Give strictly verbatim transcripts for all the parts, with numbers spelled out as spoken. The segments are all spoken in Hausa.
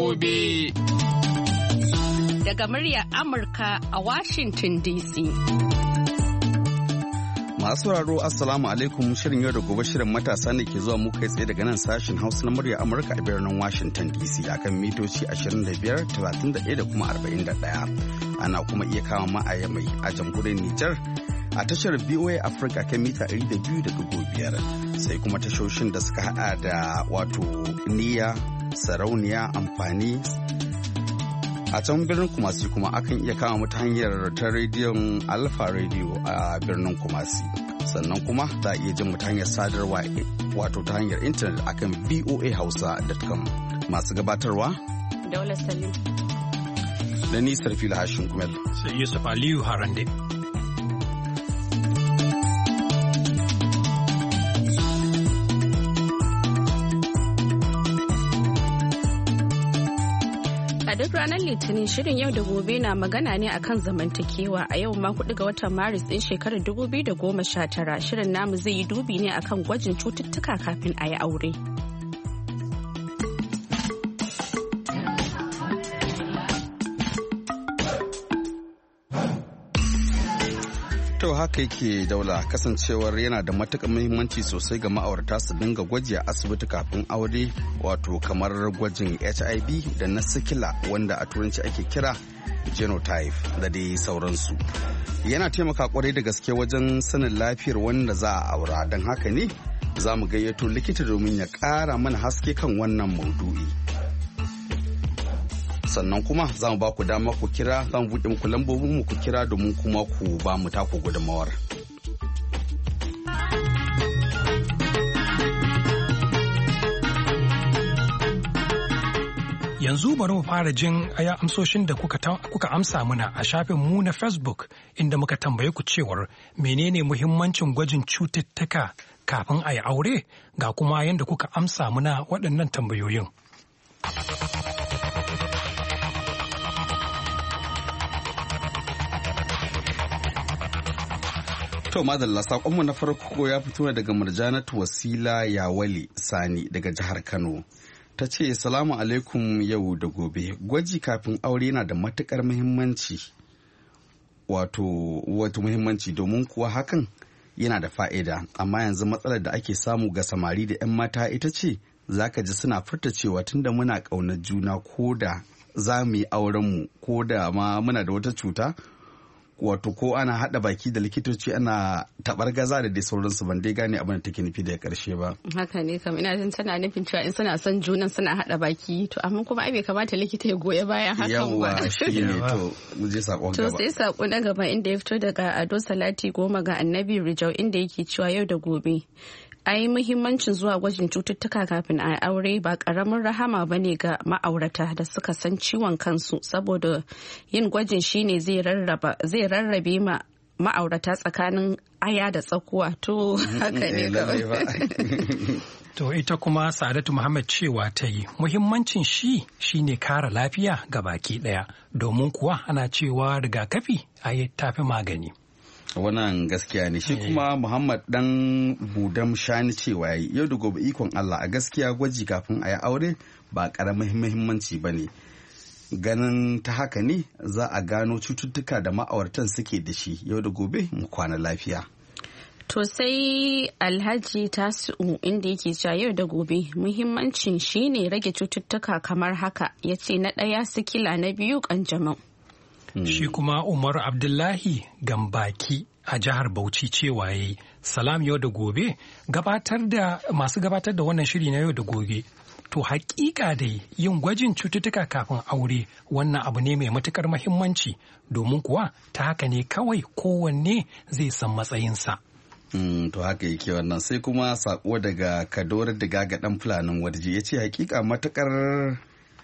gobe. Daga muryar Amurka a Washington D C. Masu sauraro Assalamu alaikum, shirin yau da gobe shirin matasa ne ke zuwa muka tsaye daga nan sashen Hausa na muryar Amurka a birnin Washington D C akan mitoci ashirin da biyar, talatin da ɗaya da kuma arba'in da ɗaya. Ana kuma iya kama ma'aya mai a jamhuriyar Nijar a tashar V O A Africa kan mita ɗari da biyu da ɗigo biyar, sai kuma tashoshin da suka haɗa da wato Niyya, Sarauniya, Amfani. A can birnin Kumasi kuma akan iya kama mu ta hanyar ta rediyon Alpha Radio a birnin Kumasi. Sannan kuma za a iya jin mu ta hanyar sadarwa wato ta hanyar intanet akan v o a hausa dot com. Masu gabatarwa Daula Salim da ni Sarfila Hashin Kumel. Sai Yusuf Aliyu Harande. duk ranar Litinin shirin yau da gobe na magana ne akan zamantakewa. A yau ma hudu ga watan Maris din shekarar dubu biyu da goma sha tara, shirin namu zai yi dubi ne akan gwajin cututtuka kafin a yi aure. To haka yake Daula, kasancewar yana da matuƙar muhimmanci sosai ga ma'aurata su dinga gwaji a asibiti kafin aure, wato kamar gwajin H I V da na sikila wanda a turanci ake kira genotype da dai sauransu. Yana taimaka kwarai da gaske wajen sanin lafiyar wanda za a aura, don haka ne za mu gayyato likita domin ya ƙara mana haske kan wannan maudu'i. Sannan kuma za mu ba ku dama ku kira, za mu buɗe muku lambobin mu ku kira domin kuma ku ba mu taku gudunmawar. Yanzu bari mu fara jin aya amsoshin da kuka, kuka amsa muna a shafin mu na Facebook, inda muka tambaye ku cewar menene muhimmancin gwajin cututtuka kafin a yi aure, ga kuma yadda kuka amsa muna waɗannan tambayoyin. To madalla, saƙonmu na farko ya fito daga Murjanatu Wasila Yawali Sani daga jihar Kano. Ta ce, Salamu alaikum yau da gobe. Gwaji kafin aure yana da matuƙar muhimmanci. Wato, wato muhimmanci domin kuwa hakan yana da fa'ida. Amma yanzu matsalar da ake samu ga samari da 'yan mata ita ce, za ka ji suna furta cewa tunda muna ƙaunar juna ko da za mu yi aurenmu ko da ma muna da wata cuta, wato ko ana hada baki da likitoci ana tabar gaza da dai sauransu, ban dai gane abin da take nufi da karshe ba. Haka ne kam, ina jin tana nufin cewa in suna son junan suna hada baki, to amma kuma ai bai kamata likita ya goya bayan hakan ba. Yawwa shi ne, to mu je sakon gaba. To sai sako na gaba inda ya fito daga Ado Salati Goma ga Annabi Rijau, inda yake cewa yau da gobe ai muhimmancin zuwa gwajin cututtuka kafin a aure ba karamin rahama ba ne ga ma'aurata da suka san ciwon kansu, saboda yin gwajin shine zai rarrabe ma ma'aurata tsakanin aya da tsakuwa. To haka ne kawai. To ita kuma Sa'adatu Muhammad cewa ta yi muhimmancin shi shine kare lafiya ga baki daya, domin kuwa ana cewa rigakafi ai tafi magani. Wannan gaskiya ne. Shi kuma Muhammad dan Budam Shani cewa yayi yau da gobe ikon Allah, a gaskiya gwaji kafin a yi aure ba karamin muhimmanci ba ne. Ganin ta haka ne za a gano cututtuka da ma'auratan suke da shi. Yau da gobe mu kwana lafiya. To sai Alhaji Tasi'u inda yake cewa yau da gobe muhimmancin shine rage cututtuka kamar haka, yace na ɗaya sikila, na biyu kanjamau. Shi kuma Umaru Abdullahi Gambaki a jihar Bauchi cewa yayi salam yau da gobe, gabatar da masu gabatar da wannan shiri na yau da gobe. To hakika dai yin gwajin cututtuka kafin aure wannan abu ne mai matukar muhimmanci, domin kuwa ta haka ne kawai kowanne zai san matsayinsa. Mm, to haka yake wannan. Sai kuma sako daga Kadore Diga ga dan Fulanin Warji, ya ce hakika matukar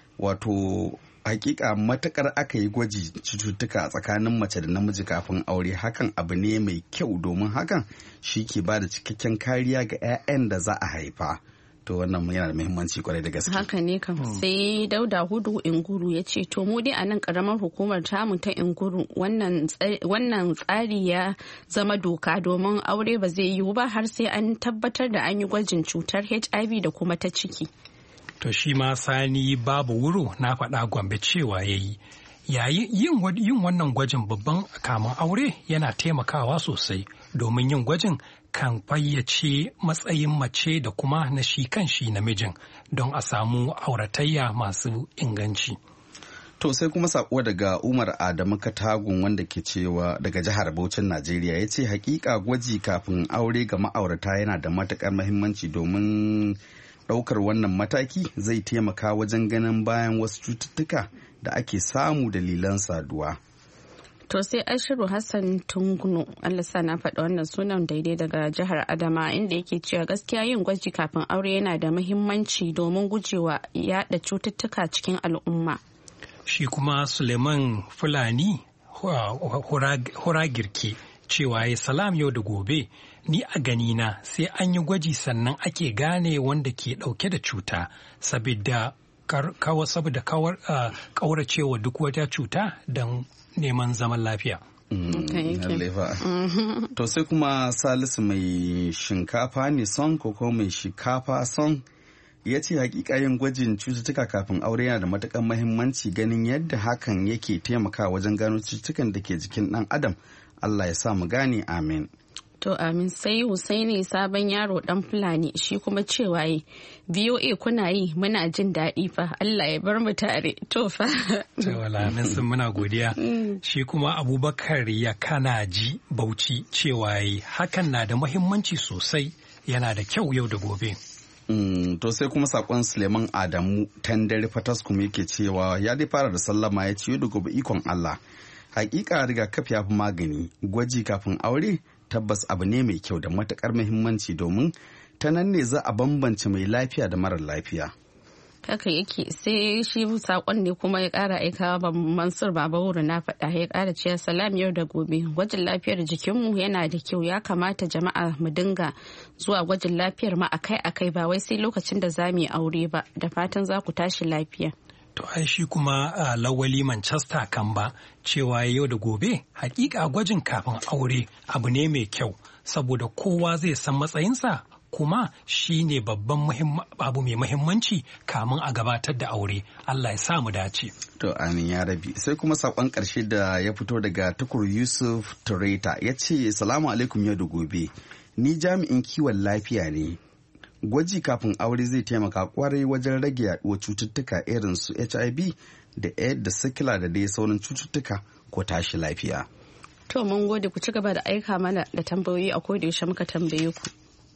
wato hakika matakar aka yi gwaji cututtuka a tsakanin mace da namiji kafin aure, hakan abu ne mai kyau, domin hakan shi ke ba da cikakken kariya ga 'ya'yan da za a haifa. To wannan yana da muhimmanci kwarai da gaske. Haka ne kam. Sai Dauda Hudu Inguru ya ce to mu dai a nan karamar hukumar tamu ta Inguru wannan tsari ya zama doka, domin aure ba zai yiwu ba har sai an tabbatar da an yi gwajin cutar H I V da kuma ta ciki. To shi ma Sani Babu Wuro na faɗa Gombe cewa ya yi. Yayin yin wannan gwajin babban kamun aure yana taimakawa sosai domin yin gwajin kan fayyace matsayin mace da kuma na shi kan shi namijin don a samu auratayya masu inganci. To sai kuma sako daga Umar Adamu Katagun wanda ke cewa daga jihar Bauchin Najeriya ya ce hakika gwaji kafin aure ga ma'aurata yana da matukar muhimmanci domin ɗaukar wannan mataki zai taimaka wajen ganin bayan wasu cututtuka da ake samu dalilan saduwa. To sai Ashiru Hassan Tungunu, Allah sa na faɗa wannan sunan daidai daga jihar Adama inda yake cewa gaskiya yin gwaji kafin aure yana da muhimmanci domin gujewa yaɗa cututtuka cikin al'umma. Shi kuma Suleiman Fulani hura girke cewa ya salam yau da gobe ni a ganina sai an yi gwaji sannan ake gane wanda ke ɗauke da cuta saboda kawo saboda kauracewa duk wata cuta don neman zaman lafiya. To sai kuma Salisu mai shinkafa ne son ko mai shinkafa son ya ce hakika yin gwajin cututtuka kafin aure yana da matuƙar mahimmanci ganin yadda hakan yake taimakawa wajen gano cututtukan da ke jikin ɗan adam. Allah ya sa mu gane, amin. To amin. Sai Husaini sabon yaro dan Fulani shi kuma cewa yi V O A kuna yi muna jin daɗi fa Allah ya bar mu tare to fa. To wala min sun muna godiya. Shi kuma Abubakar ya kana ji Bauchi cewa yi hakan na da muhimmanci sosai yana da kyau yau da gobe. Mm, to sai kuma sakon Suleiman Adamu Tandare Fataskum yake cewa ya dai fara da sallama ya ce da gobe ikon Allah. Hakika rigakafi ya fi magani, gwaji kafin aure tabbas abu ne mai kyau da matukar muhimmanci domin ta nan ne za a bambance mai lafiya da marar lafiya. Haka yake sai shi sakon ne kuma ya kara aikawa ba Mansur Baba Wuri na faɗa ya kara cewa salam yau da gobe gwajin lafiyar jikinmu yana da kyau ya kamata jama'a mu dinga zuwa gwajin lafiyar mu akai akai ba wai sai lokacin da za mu yi aure ba da fatan za ku tashi lafiya. To ai shi kuma uh, Lawali Manchester kan ba cewa yau da gobe hakika gwajin kafin aure abu ne mai kyau saboda kowa zai san matsayinsa kuma shi ne babban abu mai muhimmanci kamun a gabatar da aure. Allah ya sa mu dace. To amin ya rabi. Sai kuma sakon karshe da ya fito daga Tukur Yusuf Tureta ya ce salamu alaikum yau da gobe. Ni jami'in kiwon lafiya ne. Gwaji kafin aure zai taimaka kwarai wajen rage yaduwar cututtuka irin su H I V da AIDS da sikila da dai sauran cututtuka ko tashi lafiya. To mun gode ku ci gaba da aika mana da tambayoyi a koda yaushe muka tambaye ku.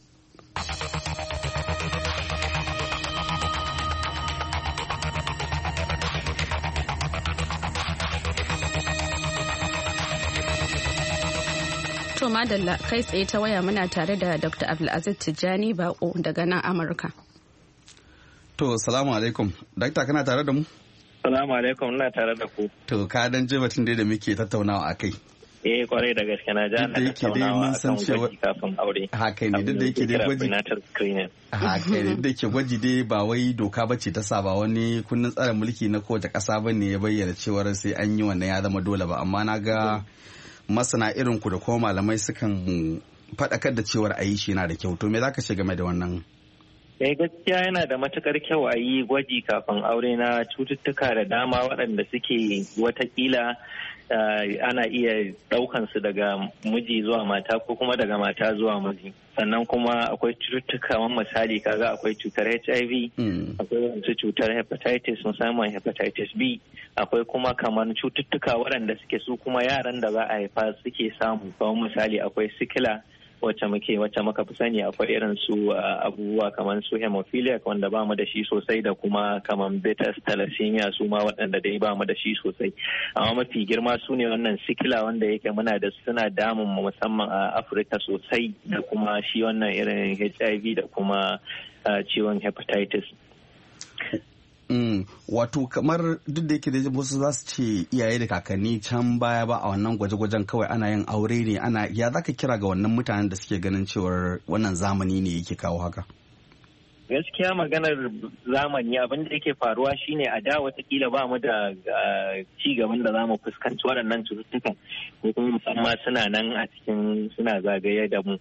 To madalla kai tsaye ta waya muna tare da Doctor Abdulaziz Tijjani Bako daga nan Amurka. To salamu alaikum. Dakta kana tare da mu? Salamu alaikum, ina tare da ku. To ka dan ji batun da muke tattaunawa akai. Eh kwarai da gaske na ja na tattaunawa akan gwaji kafin aure. Haka ne duk da yake dai gwaji. Haka ne duk da yake gwaji dai ba wai doka bace ta sa ba wani kundin tsarin mulki na kowace ƙasa bane ya bayyana cewa sai an yi wannan ya zama dole ba amma na ga masana irin ku da kuma malamai sukan faɗakar da cewar a yi shi yana da kyau. To me za ka ce game da wannan? Eh gaskiya yana da matukar kyau a yi gwaji kafin aure na cututtuka da dama waɗanda suke watakila ana iya ɗaukan su daga miji zuwa mata ko kuma daga mata zuwa miji. Sannan kuma akwai cututtuka kamar misali kaga akwai cutar H I V, akwai wasu cutar hepatitis musamman hepatitis B, akwai kuma kamar cututtuka waɗanda suke su kuma yaran da za a haifa suke samu kamar misali akwai sikila wacce muke wacce muka fi sani akwai irin su abubuwa kamar su hemophilia wanda bamu da shi sosai da kuma kamar beta thalassemia su ma waɗanda dai bamu da shi sosai amma mafi girma su ne wannan sikila wanda yake muna da suna damun mu musamman a Afirka sosai da kuma shi wannan irin H I V da kuma ciwon hepatitis. Mm, wato kamar duk da yake da wasu za su ce iyaye da kakanni can baya ba a wannan gwaje-gwajen kawai ana yin aure ne ana ya za ka kira ga wannan mutanen da suke ganin cewar wannan zamani ne yake kawo haka? Gaskiya maganar zamani abin da yake faruwa shine a da watakila ba mu da ci gaban da za mu fuskanci waɗannan cututtukan ko kuma musamman suna nan a cikin suna zagaye da mu.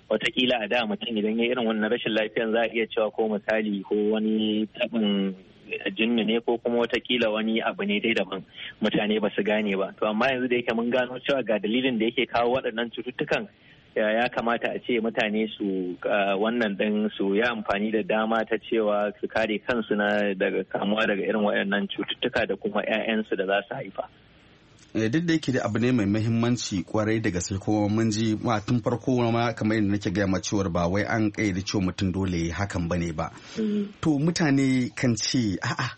watakila a da mutum idan ya irin wannan rashin lafiyan za a iya cewa ko misali ko wani tabin jinnu ne ko kuma watakila wani abu ne dai daban mutane ba su gane ba. To amma yanzu da yake mun gano cewa ga dalilin da yake kawo waɗannan cututtukan, ya kamata a ce mutane su wannan ɗin su ya amfani da dama ta cewa su kare kansu na daga kamuwa daga irin waɗannan cututtuka da kuma 'ya'yansu da za su haifa. Duk da yake da abu ne mai muhimmanci kwarai da gaske, kuma mun ji ma tun farko ma kamar yadda nake gaya ma cewar ba wai an kayyade cewa mutum dole hakan bane ba. To mutane kan ce a'a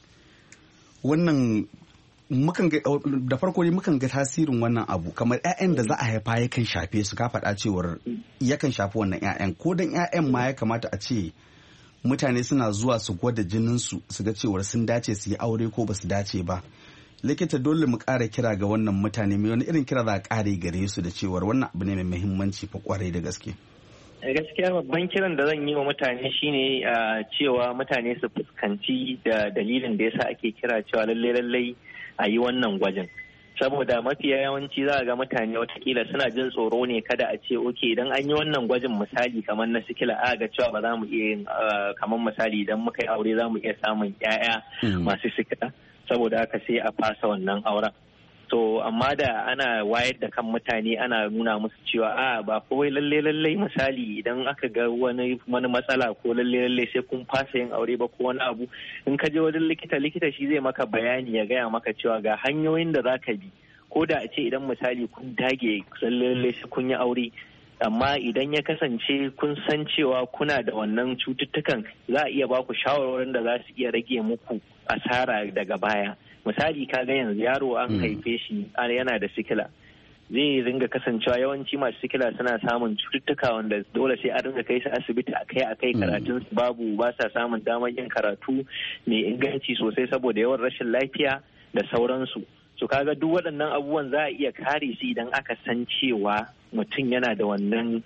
wannan mukan ga da farko ne mukan ga tasirin wannan abu kamar ƴaƴan da za a haifa yakan shafe su, ka faɗa cewar yakan shafi wannan ƴaƴan, ko dan ƴaƴan ma ya kamata a ce mutane suna zuwa su gwada jinin su su ga cewar sun dace su yi aure ko ba su dace ba. Likita, dole mu ƙara kira ga wannan mutane, mai wani irin kira za a ƙare gare su da cewar wannan abu ne mai muhimmanci fa kwarai da gaske. Gaskiya babban kiran da zan yi wa mutane shine cewa mutane su fuskanci da dalilin da yasa ake kira cewa lallai lallai a yi wannan gwajin. Saboda mafiya yawanci za a ga mutane watakila suna jin tsoro ne kada a ce oke idan an yi wannan gwajin misali kamar na sikila a ga cewa ba za mu iya yin kamar misali idan muka yi aure za mu iya samun 'ya'ya masu sikila. Saboda haka sai a fasa wannan auren. To amma da ana wayar da kan mutane ana nuna musu cewa a ba kawai lalle lalle misali idan aka ga wani wani matsala ko lalle lalle sai kun fasa yin aure ba ko wani abu, in ka je wajen likita likita shi zai maka bayani ya gaya maka cewa ga hanyoyin da zaka bi, ko da a ce idan misali kun dage lalle lalle sai kun yi aure, amma idan ya kasance kun san cewa kuna da wannan cututtukan za a iya ba ku shawarwarin da za su iya rage muku asara daga baya. Misali ka ga yanzu yaro an haife shi yana da sikila, zai ringa kasancewa yawanci masu sikila suna samun cututtuka wanda dole sai a ringa kai su asibiti akai akai, karatun su babu, ba sa samun damar yin karatu mai inganci sosai saboda yawan rashin lafiya da sauransu. So kaga duk waɗannan abubuwan za a iya kare su idan aka san cewa mutum yana da wannan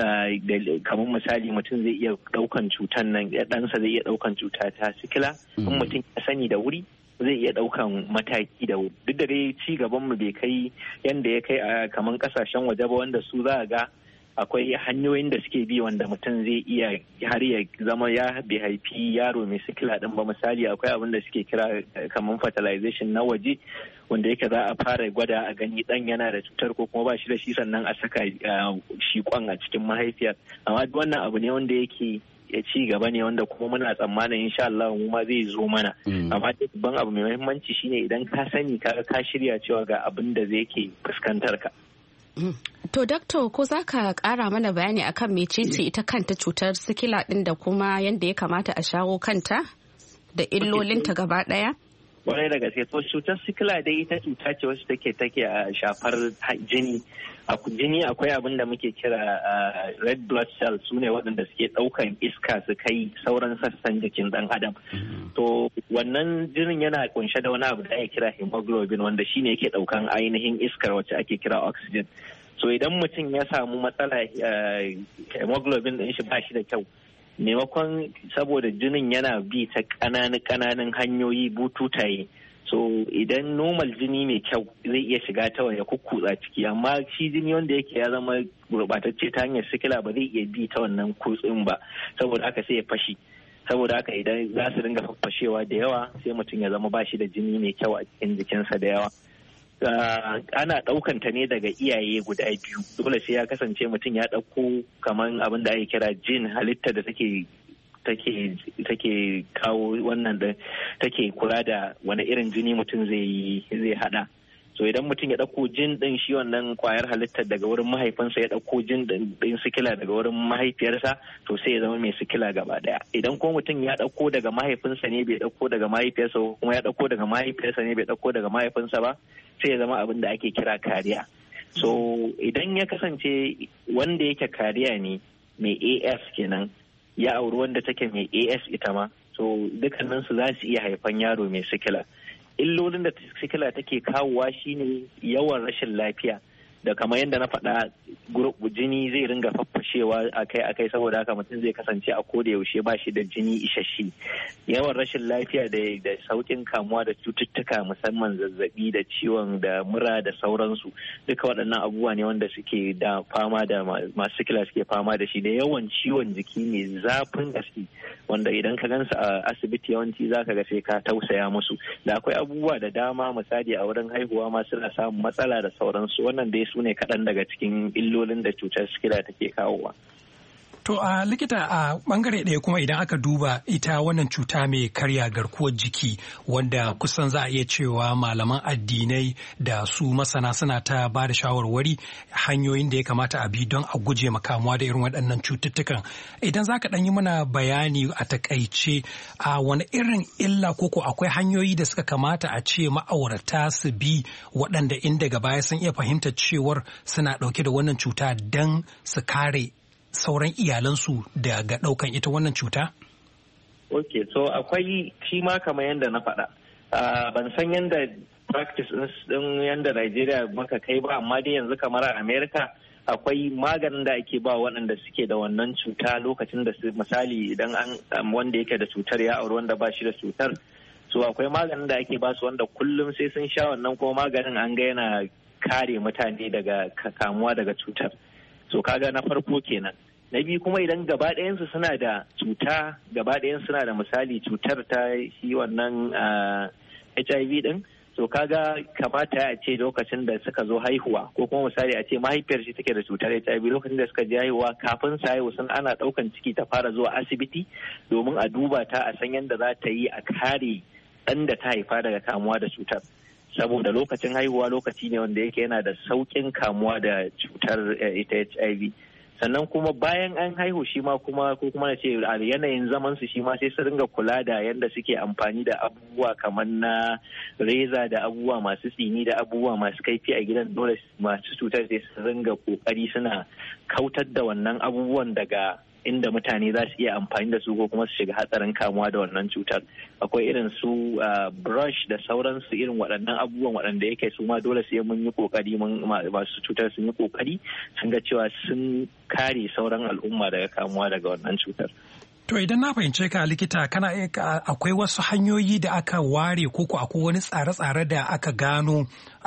kamar misali mutum zai iya ɗaukan cutan nan, ɗansa zai iya ɗaukan cuta ta sikila, in mutum ya sani da wuri zai iya ɗaukan mataki da wuri. Duk da dai ci gaban mu bai kai yanda ya kai a kamar kasashen waje ba, wanda su za a ga akwai hanyoyin da suke bi wanda mutum zai iya har ya zama ya bai haifi yaro mai sikila din ba. Misali akwai abin da suke kira kamar fertilization na waje, wanda yake za a fara gwada a gani dan yana da cutar ko kuma ba shi da shi, sannan a saka shi kwan a cikin mahaifiyar. Amma wannan abu ne wanda yake ya ci gaba ne wanda kuma muna tsammanin insha Allah mu ma zai zo mana. Amma babban abu mai muhimmanci shine idan ka sani ka ka shirya cewa ga abin da zai ke fuskantar ka. To Doctor, ko za ka ƙara mana bayani akan mecece ita kanta cutar sikila ɗin da kuma yadda ya kamata a shawo kanta da illolinta gaba ɗaya? Kwarai da gaske, to cutar sikila dai ita cuta ce wacce take take a shafar jini. A jini akwai abin da muke kira red blood cells, su ne waɗanda suke ɗaukan iska su kai sauran sassan jikin ɗan adam. To wannan jinin yana kunshe da wani abu da ake kira hemoglobin, wanda shine yake ɗaukan ainihin iskar wacce ake kira oxygen. So idan mutum ya samu matsala hemoglobin ɗin shi ba shi da kyau, maimakon saboda jinin yana bi ta ƙananan ƙananan hanyoyi bututaye, so idan normal jini mai kyau zai iya shiga ta ya kukkutsa ciki, amma shi jini wanda yake ya zama gurɓatacce ta hanyar sikila ba zai iya bi ta wannan kutsin ba, saboda haka sai ya fashi. Saboda haka idan za su dinga faffashewa da yawa sai mutum ya zama ba shi da jini mai kyau a cikin jikinsa da yawa. Uh, ana ɗaukanta ne daga iyaye guda biyu, dole sai ya kasance mutum ya ɗauko kamar abin da ake kira jin halitta da take take take kawo wannan da take kula da wani irin jini mutum zai zai hada. So idan mutum ya ɗauko jin ɗin shi wannan kwayar halittar daga wurin mahaifinsa, ya ɗauko jin ɗin sikila daga wurin mahaifiyarsa, to sai ya zama mai sikila gaba ɗaya. Idan ko mutum ya ɗauko daga mahaifinsa ne bai ɗauko daga mahaifiyarsa, ko kuma ya ɗauko daga mahaifiyarsa ne bai ɗauko daga mahaifinsa ba, sai ya zama abin da ake kira kariya. So idan ya kasance wanda yake kariya ne mai A S kenan, ya auri wanda take mai A S ita ma, so dukkaninsu za su iya haifan yaro mai sikila. Illolin da sikila take kawowa shine yawan rashin lafiya, da kamar yadda na faɗa jini zai ringa faffashe dakushewa akai-akai, saboda haka mutum zai kasance a koda yaushe ba shi da jini isasshe. Yawan rashin lafiya da da saukin kamuwa da cututtuka musamman zazzabi da ciwon da mura da sauransu, duka waɗannan abubuwa ne wanda suke da fama da masu sikila suke fama da shi, da yawan ciwon jiki mai zafin gaske wanda idan ka gansu a asibiti yawanci zaka ga sai ka tausaya musu. Da akwai abubuwa da dama, misali a wurin haihuwa ma suna samun matsala da sauransu. Wannan dai su ne kaɗan daga cikin illolin da cutar sikila take kawowa. To a likita, a bangare ɗaya kuma idan aka duba ita wannan cuta mai karya garkuwar jiki, wanda kusan za a iya cewa malaman addinai da su masana suna ta ba da shawarwari hanyoyin da ya kamata a bi don a guje makamuwa da irin waɗannan cututtukan. Idan za ka ɗan yi mana bayani a takaice a wani irin illa koko akwai hanyoyi da suka kamata a ce ma'aurata su bi waɗanda in daga baya sun iya fahimtar cewar suna ɗauke da wannan cuta don su kare sauran iyalansu daga ɗaukan ita wannan cuta? Ok, so akwai shi ma kamar yadda na faɗa. Uh, ban san yadda practice ɗin yadda Najeriya maka kai ba, amma dai yanzu kamar a Amerika akwai maganin da ake ba waɗanda suke da wannan cuta lokacin da su, misali idan an wanda yake da cutar ya auri wanda ba shi da cutar. So akwai maganin da ake ba su wanda kullum sai sun sha wannan, kuma maganin an ga yana kare mutane daga kamuwa daga cutar. So kaga na farko kenan. Na biyu kuma idan gaba ɗayansu suna da cuta, gaba ɗayansu suna da misali cutar ta shi wannan H I V ɗin, so kaga kamata a ce lokacin da suka zo haihuwa, ko kuma misali a ce mahaifiyar shi take da cutar H I V, lokacin da suka je haihuwa kafin su haihu sun ana ɗaukan ciki ta fara zuwa asibiti domin a duba ta a san yadda za ta yi a kare ɗan da ta haifa daga kamuwa da cutar. Saboda lokacin haihuwa lokaci ne wanda yake yana da sauƙin kamuwa da cutar ita H I V. Sannan kuma bayan an haihu shi ma kuma ko kuma na ce a yanayin zaman su shi ma sai su ringa kula da yadda suke amfani da abubuwa kamar na reza da abubuwa masu tsini da abubuwa masu kaifi a gidan. Dole masu cutar sai su ringa kokari suna kautar da wannan abubuwan daga inda mutane za su iya amfani da su ko kuma su shiga hatsarin kamuwa da wannan cutar. Akwai irin su brush da sauransu, irin waɗannan abubuwan waɗanda yake su ma dole sai mun yi kokari, masu cutar sun yi kokari sun ga cewa sun kare sauran al'umma daga kamuwa daga wannan cutar. To idan na fahimce ka likita, kana akwai wasu hanyoyi da aka ware ko ko akwai wani tsare-tsare da aka gano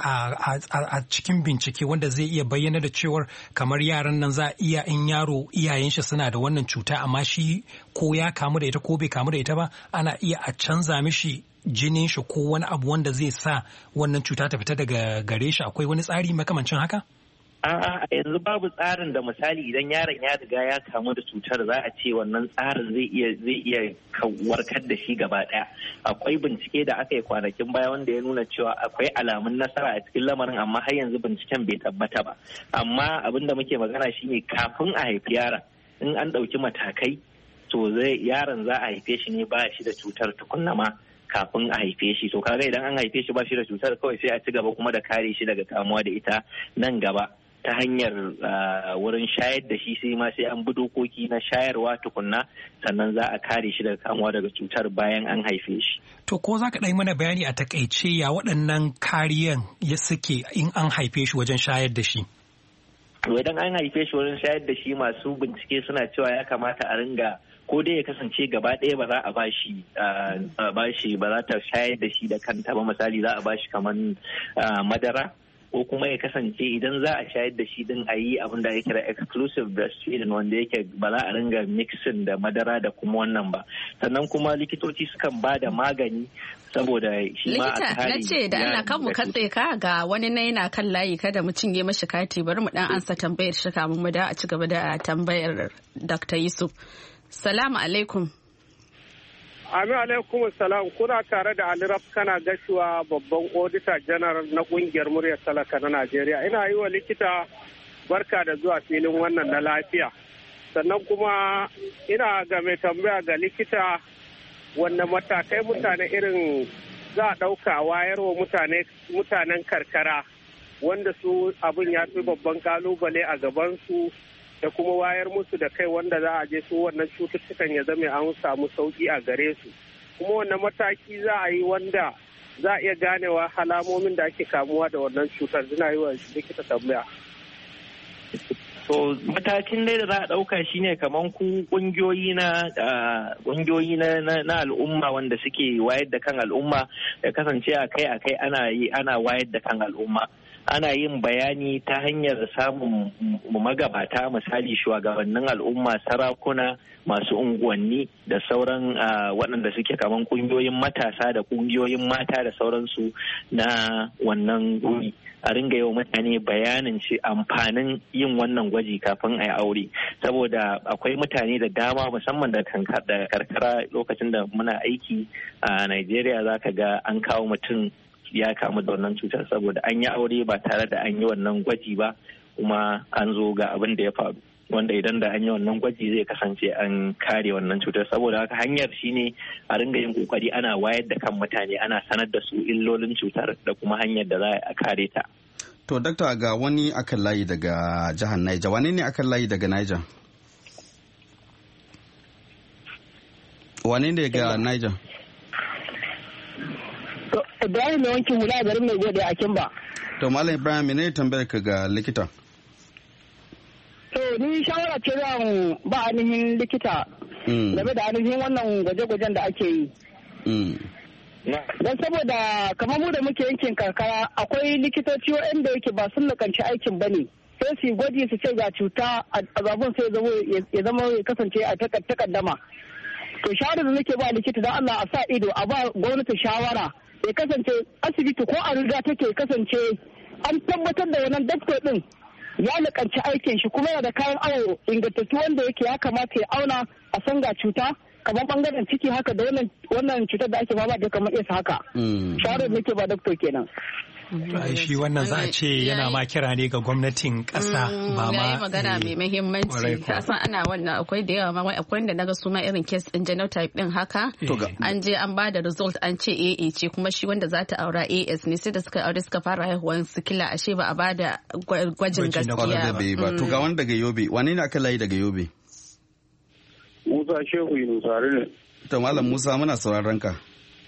a cikin bincike wanda zai iya bayyana da cewar kamar yaran nan za a iya, in yaro iyayen shi suna da wannan cuta amma shi ko ya kamu da ita ko bai kamu da ita ba, ana iya a canza mishi jinin shi ko wani abu wanda zai sa wannan cuta ta fita daga gare shi? Akwai wani tsari makamancin haka? A'a, yanzu babu tsarin da misali idan yaron ya riga ya kamu da cutar za a ce wannan tsarin zai iya zai iya warkar da shi gaba daya. Akwai bincike da aka yi kwanakin baya wanda ya nuna cewa akwai alamun nasara a cikin lamarin, amma har yanzu binciken bai tabbata ba. Amma abin da muke magana shine kafin a haifi yaron, in an ɗauki matakai to zai yaron za a haife shi ne ba shi da cutar tukunna ma kafin a haife shi. To kaga idan an haife shi ba shi da cutar, kawai sai a ci gaba kuma da kare shi daga kamuwa da ita nan gaba ta hanyar wurin shayar da shi, sai ma sai an bi dokoki na shayarwa tukunna, sannan za a kare shi daga kamuwa daga cutar bayan an haife shi. To ko za ka ɗai mana bayani a takaice ya waɗannan kariyan ya suke in an haife shi wajen shayar da shi? To idan an haife shi wurin shayar da shi, masu bincike suna cewa ya kamata a ringa, ko dai ya kasance gaba ɗaya ba za a bashi a bashi ba za ta shayar da shi da kanta ba, misali za a bashi kamar madara, ko kuma ya kasance idan za a shayar da shi din a yi abin da ya kira exclusive breastfeeding, wanda yake ba za a ringa mixing da madara da kuma wannan ba. Sannan kuma likitoci sukan ba da magani saboda shi ma a kare. Likita, na ce da Allah kan mu katse ka, ga wani na yana kan layi, kada mu cinye mashi kati, bari mu dan ansa tambayar shi kamun mu da a ci gaba da tambayar Doctor Yusuf. Salamu alaikum. Amin alaikum salam, kuna tare da Ali Rafkana Gashuwa, babban odita janar na kungiyar muryar talaka na Najeriya. Ina yi wa likita barka da zuwa filin wannan na lafiya. Sannan kuma ina ga mai tambaya ga likita, wanda matakai mutane irin za a ɗauka wayarwa mutane mutanen karkara wanda su abin ya fi babban kalubale a gabansu, da kuma wayar musu da kai wanda za a je su wannan cututtukan ya zame an samu sauki a gare su. Kuma wannan mataki za a yi wanda za a iya ganewa alamomin da ake kamuwa da wannan cutar. Zina yi wa likita tambaya. So matakin dai da za a ɗauka shine kamar ku ƙungiyoyi na ƙungiyoyi na al'umma wanda suke wayar da kan al'umma da kasance akai akai ana yi ana wayar da kan al'umma. Ana yin bayani ta hanyar samun magabata misali shugabannin al'umma, sarakuna, masu unguwanni da sauran waɗanda suke kaman ƙungiyoyin matasa da ƙungiyoyin mata da sauransu na wannan guri. A ringa yau mutane bayanin ce amfanin yin wannan gwaji kafin a yi aure, saboda akwai mutane da dama musamman da karkara lokacin da muna aiki a Najeriya za ka ga an kawo mutum ya kamu da wannan cutar saboda an yi aure ba tare da an yi wannan gwaji ba, kuma an zo ga abin da ya faru, wanda idan da an yi wannan gwaji zai kasance an kare wannan cutar. Saboda haka hanyar shine a ringa yin kokari ana wayar da kan mutane, ana sanar da su illolin cutar da kuma hanyar da za a kare ta. To dakta, ga wani akan layi daga jihar Niger. Wane ne akan layi daga Niger? Wane ne daga Niger? Ibrahim mai wankin hula garin mai gode a Kimba. To Malam Ibrahim, menene tambayar ka ga likita? To ni shawara ce zan ba ainihin likita game da ainihin wannan gwaje-gwajen da ake yi. Don saboda kamar mu da muke yankin karkara akwai likitoci waɗanda yake ba sun lakanci aikin ba ne. Sai su gwaji su ce ga cuta a zabun sai ya zama ya kasance a takaddama. To shawarar da nake ba likita don Allah a sa ido a ba gwamnati shawara. Ya kasance asibiti ko a riga take kasance an tabbatar da wannan daktar din ya lakanci aikin shi kuma yana da kayan awo ingantattu wanda yake ya kamata ya auna a san ga cuta kamar bangaren ciki haka da wannan cutar da ake fama da kamar isa haka. Shawarar nake ba daktar kenan. ai shi wannan za a ce yana ma kira ne ga gwamnatin ƙasa ba ma magana mai muhimmanci ka san ana wannan akwai da yawa ma akwai da naga su ma irin case din genotype din haka an je an bada result an ce A A ce kuma shi wanda za ta aura A S ne sai da suka aure suka fara haihuwan sikila ashe ba a bada gwajin gaskiya ba. To ga wani daga Yobe, wane ne aka layi daga Yobe? Musa Shehu Yunusari ne. To Malam Musa muna sauraron ka.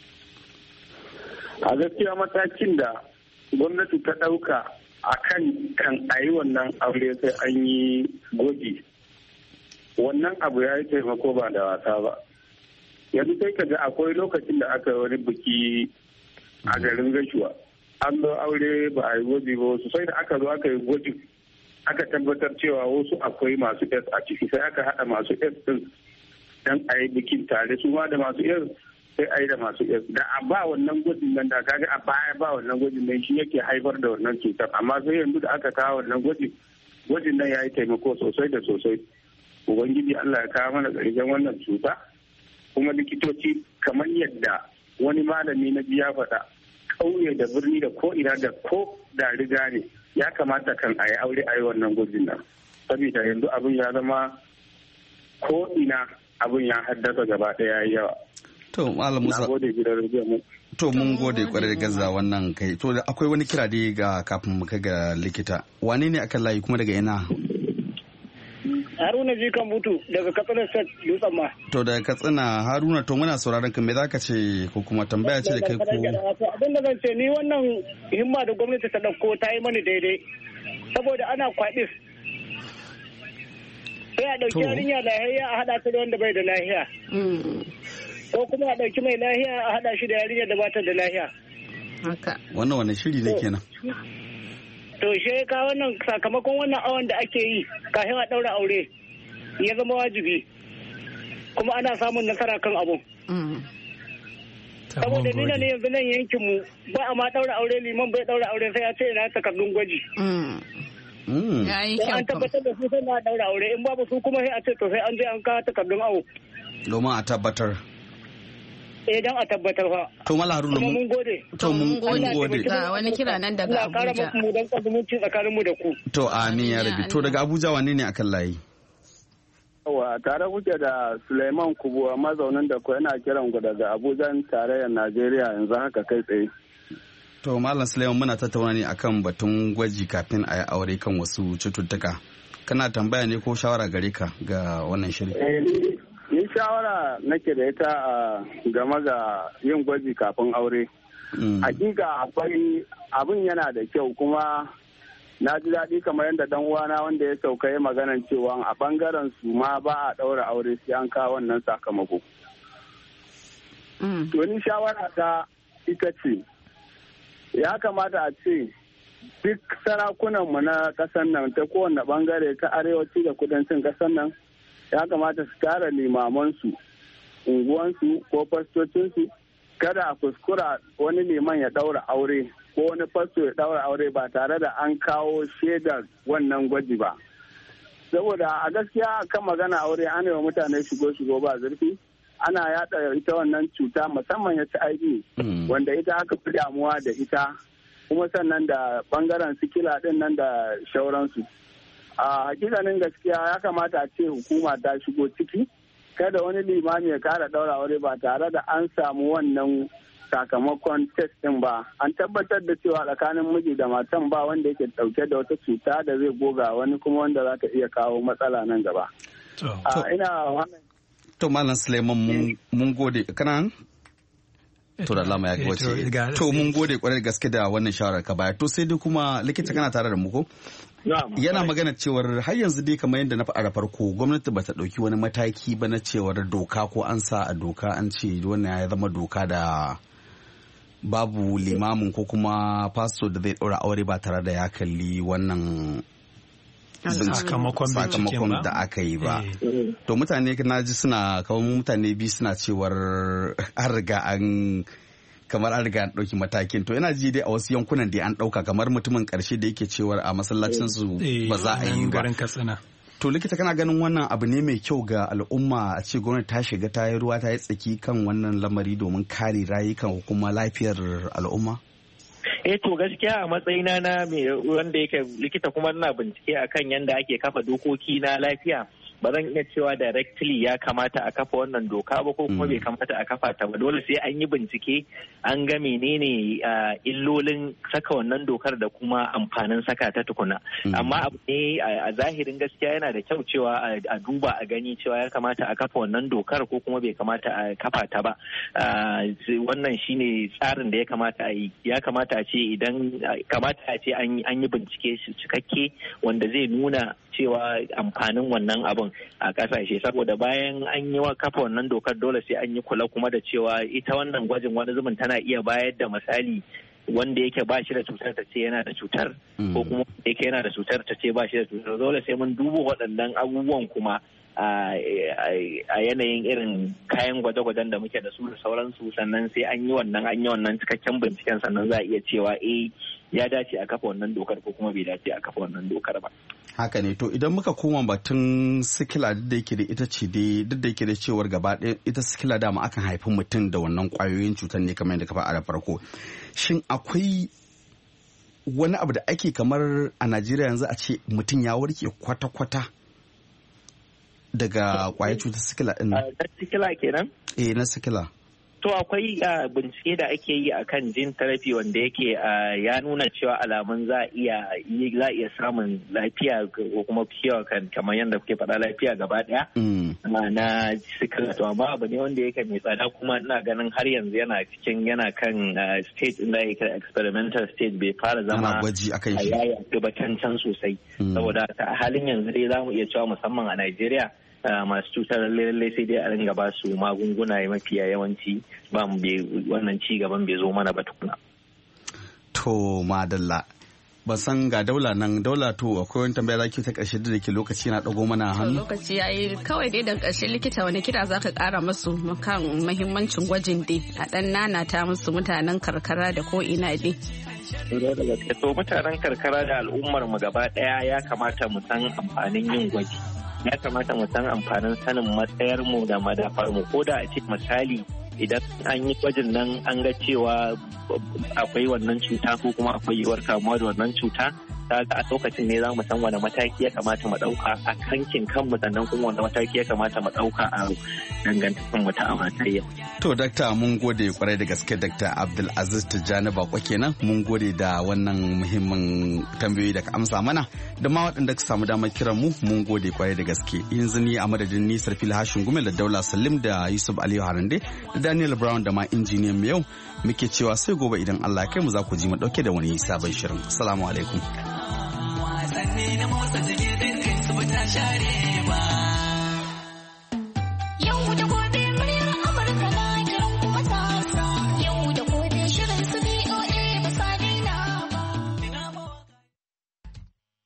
A gaskiya matakin da gwamnati ta ɗauka a kan kan a yi wannan aure sai an yi gwaji, wannan abu ya yi taimako ba da wasa ba. Yanzu sai ka ga akwai lokacin da aka yi wani biki a garin Gashuwa, an zo aure ba a yi gwaji ba, wasu sai da aka zo aka yi gwaji aka tabbatar cewa wasu akwai masu S a ciki, sai aka haɗa masu S ɗin dan a yi bikin tare, su ma da masu S sai a yi da masu S. Da a ba wannan gwajin nan da kaga a baya ba wannan gwajin nan shi yake haifar da wannan cutar, amma sai yanzu da aka kawo wannan gwajin gwajin nan ya yi taimako sosai da sosai. Ubangiji Allah ya kawo mana ƙarshen wannan cuta, kuma likitoci kamar yadda wani malami na biya faɗa, ƙauye da birni da ko ina da ko da riga ne ya kamata kan a yi aure a yi wannan gwajin nan, saboda yanzu abin ya zama ko ina abin ya haddasa gaba ɗaya yawa. To Malam Musa, to mun gode kwarai da gaza wannan kai. To akwai wani kira dai ga kafin mu kai ga likita. Wane ne akan layi kuma daga ina? Haruna Jikan Butu daga Katsina State Dutsen ma. To daga Katsina Haruna, to muna sauraron ka, me zaka ce ko kuma tambaya ce da kai ko? Abin da zan ce ni wannan himma da gwamnati ta dauko ta yi mani daidai. Saboda ana kwaɗis. Sai a ɗauki yarinya lahiya a haɗa ta da wanda bai da lahiya. Ko kuma a ɗauki mai lahiya a haɗa shi da yarinyar da ba ta da lahiya. Haka. Wannan wani shiri ne kenan? To shi ka wannan sakamakon wannan awon da ake yi kafin a ɗaura aure ya zama wajibi. Kuma ana samun nasara kan abun. Saboda ni ne yanzu nan yankin mu ba a ma ɗaura aure liman bai ɗaura aure sai ya ce ina takardun gwaji. Ya yi kyau. An tabbatar da su sai na ɗaura aure in babu su kuma sai a ce to sai an je an kawo takardun awo. Domin a tabbatar. Eh dan a tabbatar fa. To Mala Haruna mun gode. To mun gode. Ga wani kira nan daga Abuja. Allah kara mu dan zumunci tsakanin mu da ku. To amin ya rabi. To daga Abuja wane ne akan layi? Wa tare kuke da Suleiman Kubuwa mazaunin da ku yana kiran ku daga Abuja tarayyar Najeriya yanzu haka kai tsaye. To Malam Suleiman muna tattauna ne akan batun gwaji kafin a yi aure kan wasu cututtuka. Kana tambaya ne ko shawara gare ka ga wannan shirin? Ni shawara nake da ita a game ga yin gwaji kafin aure. Hakika akwai abin yana da kyau kuma na ji daɗi kamar yadda dan uwana wanda ya sauka ya maganan cewa a bangaren su ma ba a ɗaura aure sai an kawo wannan sakamako. To ni shawara ta ita ce ya kamata a ce duk sarakunanmu na ƙasar nan ta kowane bangare ta arewaci da kudancin ƙasar nan ya kamata su tara limamansu unguwansu ko fastocinsu kada a kuskura wani liman ya ɗaura aure ko wani fasto ya ɗaura aure ba tare da an kawo shaidar wannan gwaji ba. Saboda a gaskiya kan magana aure an yi wa mutane shigo-shigo ba zurfi ana yada ita wannan cuta musamman H I V wanda ita aka fi damuwa da ita kuma sannan da bangaren sikila din nan da shauransu. A hakikanin gaskiya ya kamata a ce hukuma ta shigo ciki kada wani limami ya kara daura aure ba tare da an samu wannan sakamakon test din ba an tabbatar da cewa tsakanin miji da matan ba wanda yake dauke da wata cuta da zai goga wani kuma wanda za ta iya kawo matsala nan gaba. Ina wannan to Malam Suleiman mun gode kana to da lama ya wace to mun gode kwarai gaske da wannan shawarar ka baya to sai dai kuma likita kana tare da mu ko yana magana cewar har yanzu dai kamar yadda na faɗa da farko gwamnati bata ɗauki wani mataki ba na cewar doka ko an sa a doka an ce wannan ya zama doka da babu limamin ko kuma pastor da zai ɗaura aure ba tare da ya kalli wannan sakamakon da aka yi ba. To mutane na ji suna kawo mutane biyu suna cewar an riga an kamar an riga an ɗauki matakin to yana ji dai a wasu yankunan da an ɗauka kamar mutumin ƙarshe da yake cewar a masallacin su ba za a yi ba. To likita kana ganin wannan abu ne mai kyau ga al'umma a ce gwamnati ta shiga ta yi ruwa ta yi tsaki kan wannan lamari domin kare rayukan kuma lafiyar al'umma? eh to gaskiya a matsayina na mai wanda yake likita kuma ina bincike akan yadda ake kafa dokoki na lafiya ba zan iya cewa directly ya kamata a kafa wannan doka ba ko kuma bai kamata a kafa ta ba dole sai an yi bincike an ga menene illolin saka wannan dokar da kuma amfanin saka ta tukuna amma abu ne a zahirin gaskiya yana da kyau cewa a duba a gani cewa ya kamata a kafa wannan dokar ko kuma bai kamata a kafa ta ba wannan shine tsarin da ya kamata a yi ya kamata a ce idan kamata a ce an yi bincike cikakke wanda zai nuna cewa amfanin wannan abin a kasashe saboda bayan an yi wa kafa wannan dokar dole sai an yi kula kuma da cewa ita wannan gwajin wani zubin tana iya bayar da misali wanda yake ba shi da cutar ta ce yana da cutar ko kuma yake yana da cutar ta ce ba shi da cutar dole sai mun duba waɗannan abubuwan kuma a yanayin irin kayan gwaje-gwajen da muke da su da sauransu sannan sai an yi wannan an yi wannan cikakken binciken sannan za a iya cewa eh ya dace a kafa wannan dokar ko kuma bai dace a kafa wannan dokar ba. Haka ne to idan muka koma batun sikila duk da yake da ita ce dai duk da yake da cewar gaba ɗaya ita sikila dama akan haifi mutum da wannan kwayoyin cutar ne kamar yadda ka faɗa da farko shin akwai wani abu da ake kamar a Najeriya yanzu a ce mutum ya warke kwata-kwata daga kwayar cutar sikila din na sikila kenan eh na sikila to akwai bincike da ake yi akan gene therapy wanda yake ya nuna cewa alamun za iya za iya samun lafiya ko kuma ciwo kan kamar yadda kuke faɗa lafiya gaba ɗaya na sikila to amma abu ne wanda yake mai tsada kuma ina ganin har yanzu yana cikin yana kan stage inda yake experimental stage bai fara zama gwaji akan shi ya can can sosai saboda a halin yanzu dai zamu iya cewa musamman a Najeriya masu cutar lallai sai dai a ringa ba su magunguna mafiya yawanci ba mu wannan ci gaban bai zo mana ba tukuna. To madalla ba san ga daula nan daula to akwai wani tambaya zaki ta karshe da ke lokaci na dago mana hannu. Lokaci yayi kawai dai da karshe likita wani kira zaka kara musu kan muhimmancin gwajin dai a dan nanata musu mutanen karkara da ko ina dai. To mutanen karkara da al'ummar mu gaba daya ya kamata mu san amfanin yin gwaji. Ya kamata mu san amfanin sanin matsayar mu da madafar mu ko da a ce misali idan an yi gwajin nan an ga cewa akwai wannan cuta ko kuma akwai yiwuwar kamuwa da wannan cuta ta a lokacin ne za mu san wani mataki ya kamata mu ɗauka a kankin kanmu sannan kuma wani mataki ya kamata mu ɗauka a dangantakar mu ta amatayya. To dakta mun gode kwarai da gaske dakta Abdulaziz Tijjani Bako kenan mun gode da wannan muhimmin tambayoyi da ka amsa mana da ma waɗanda ka samu damar kiran mu mun gode kwarai da gaske yanzu ni a madadin ni Sarfil Hashin Gumel da Daula Salim da Yusuf Aliyu Harande da Daniel Brown da ma injiniyan mu yau muke cewa sai gobe idan Allah ya kai mu za ku ji mu dauke da wani sabon shirin. Assalamu alaikum. wasanni na motsa jiki dinkin su ba ta share ba.